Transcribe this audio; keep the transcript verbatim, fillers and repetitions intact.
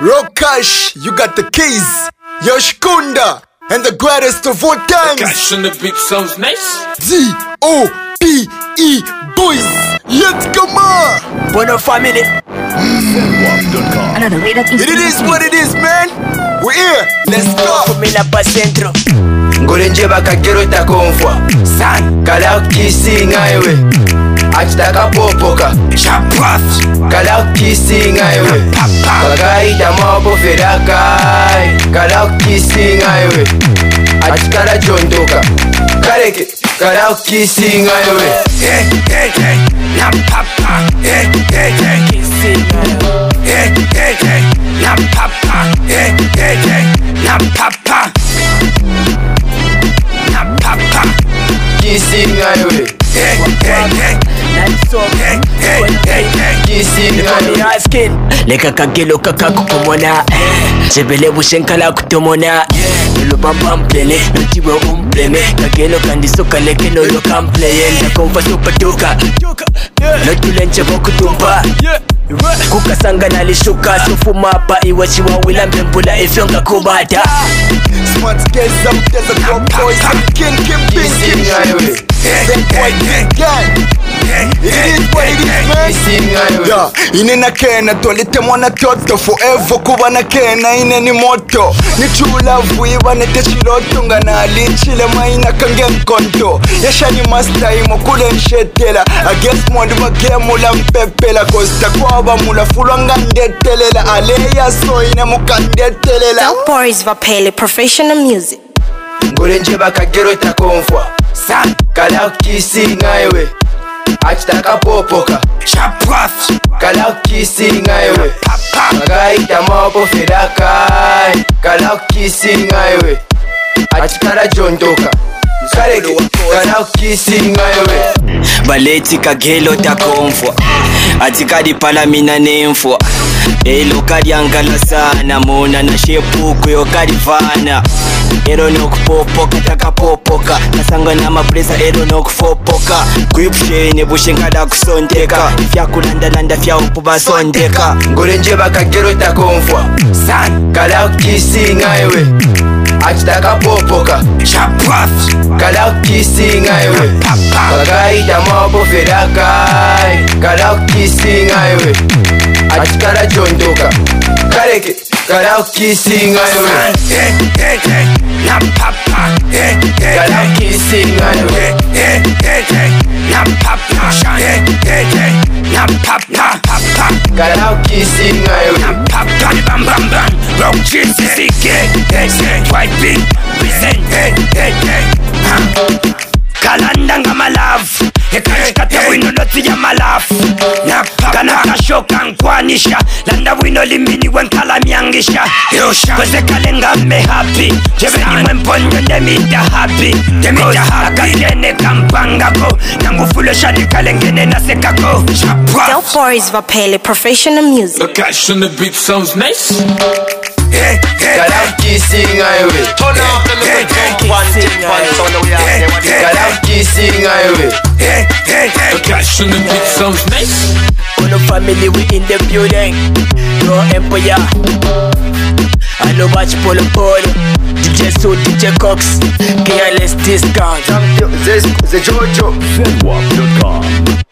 Rokash, you got the keys. Yoshkunda, and the greatest of all times. Cash on the beat sounds nice. Z O P E boys. Let's go, man. Bono family. Another way that It is what it is, man. We're here. Let's go. Kumila pa centro. Ngolenje bakagero takonfwa san kala kissing highway achitaka popoka chapaf kala kissing highway bagaita mabo ferakai kala kissing highway achikala jondoka kareke kala kissing highway hey hey hey na papa hey hey hey Kissing hey hey hey na papa hey hey hey na papa Kissing highway, hey hey hey, That's so hey hey hey hey. Kissing highway, skin leka kagelo kakakukumona sebele bushenkala kutomona lubamba mplene ntiwe umplene kagelo kandisoka lekeno yo kampleye ndakomfa supatuka notulenche bokutumba kukasanga nalishuka sufumapa iwachiwa wila mbembula ifyonga kubata Smart girls, some there's a good boys, some king, king, kissing highway, Then boy, gang. It is what it is, man. kissing highway. Yeah, inena kena tolite mwana toto forever kuba na kena ine ni moto ni true love wiba nete chiroto ngana alichile maina kange mkonto yashani master imo kule nshetela I guess mondi magemula mpepela kosta kwaba mula fulwa ngandetelela aleya so ine mukandetelela Dope Boys Vapele Professional Music. Ngolenje bakagero takonfwa san kala kissing highway achitaka popoka chapaf kala kissing highway bagaita mabo ferakai kala kissing highway achikala jondoka kareke kala kissing highway baleti kagelo takomfwa atikadi pala mina nemfwa elo kadyangala sana mona na shepuku yo kadivana ero nokupopoka takapopoka kasanga namapresa ero nokufopoka kwipshene bushenkala kusondeka fyakulandalanda fyaupuba-sondeka ngolenje bakagero takonfwa san kala kissing highway achitaka popoka chapaf kala kissing highway bagaita mabo ferakai kala kissing highway achikala jondoka kareke kala kissing highway hey hey hey na papa hey hey kala kissing highway hey hey hey na papa hey hey hey na papa papa kala kissing highway na papa bam bam bam rock Jesus hey hey hey white big present hey hey hey kalanda ngama love ekashikate wino lotsi ya malafu kana kashoka nkwanisha landa wino limini wenkala miangisha koze kalenga me happy jebeni mwemponyo ndemita happy ndemita happy kene kampangako nangufulo shani kalengene nasekako Dope Boys Vapele Professional Music. The cash on the beat sounds nice. hey hey kala kissing highway Turn off the little one tip one on the way out there. kala kissing highway hey hey hey The cash on the beat sounds nice. Bono family we in the building no empire I know watch polo polo D J Soul, D J Cox Careless discount The Jojo Zenwap dot com